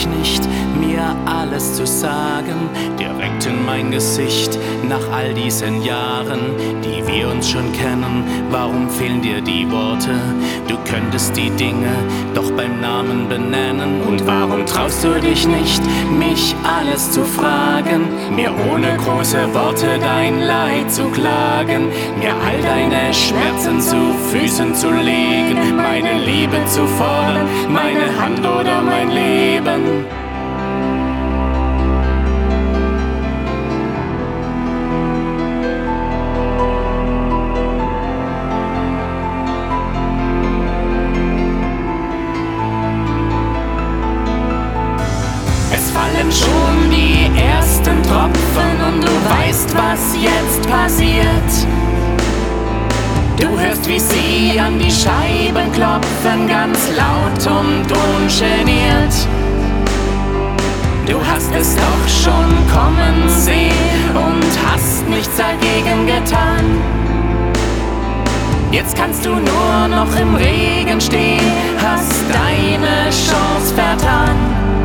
dich nicht, mir alles zu sagen, direkt in mein Gesicht, nach all diesen Jahren, die wir uns schon kennen. Warum fehlen dir die Worte? Du könntest die Dinge doch beim Namen benennen. Und warum traust du dich nicht, mich alles zu fragen, mir ohne große Worte dein Leid zu klagen, mir all deine Schmerzen zu Füßen zu legen, meine Liebe zu fordern, meine Hand oder mein Leben? Es fallen schon die ersten Tropfen und du weißt, was jetzt passiert. Du hörst, wie sie an die Scheiben klopfen, ganz laut und ungeniert. Du hast es doch schon kommen sehen und hast nichts dagegen getan. Jetzt kannst du nur noch im Regen stehen, hast deine Chance vertan.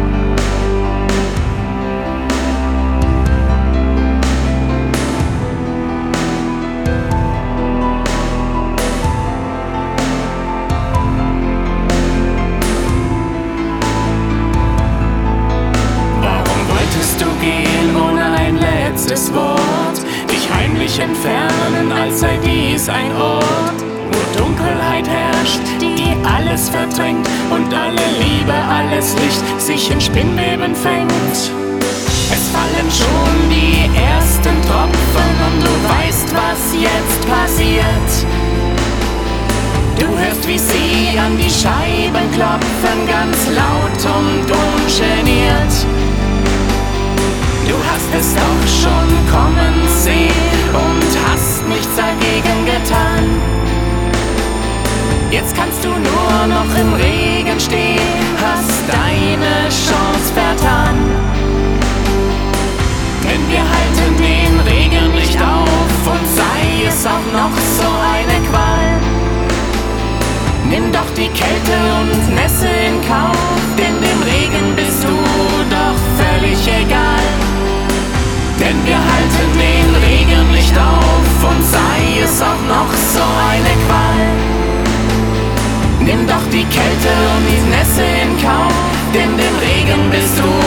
Wort, dich heimlich entfernen, als sei dies ein Ort, wo Dunkelheit herrscht, die alles verdrängt und alle Liebe, alles Licht sich in Spinnweben fängt. Es fallen schon die ersten Tropfen und du weißt, was jetzt passiert. Du hörst, wie sie an die Scheiben klopfen, ganz laut und ungeniert. Du hast es doch schon kommen sehen und hast nichts dagegen getan. Jetzt kannst du nur noch im Regen stehen, hast deine Chance vertan. Denn wir halten den Regen nicht auf und sei es auch noch so eine Qual. Nimm doch die Kälte und Nässe in Kauf, denn dem Regen bist du doch völlig egal. Denn wir halten den Regen nicht auf und sei es auch noch so eine Qual. Nimm doch die Kälte und die Nässe in Kauf, denn dem Regen bist du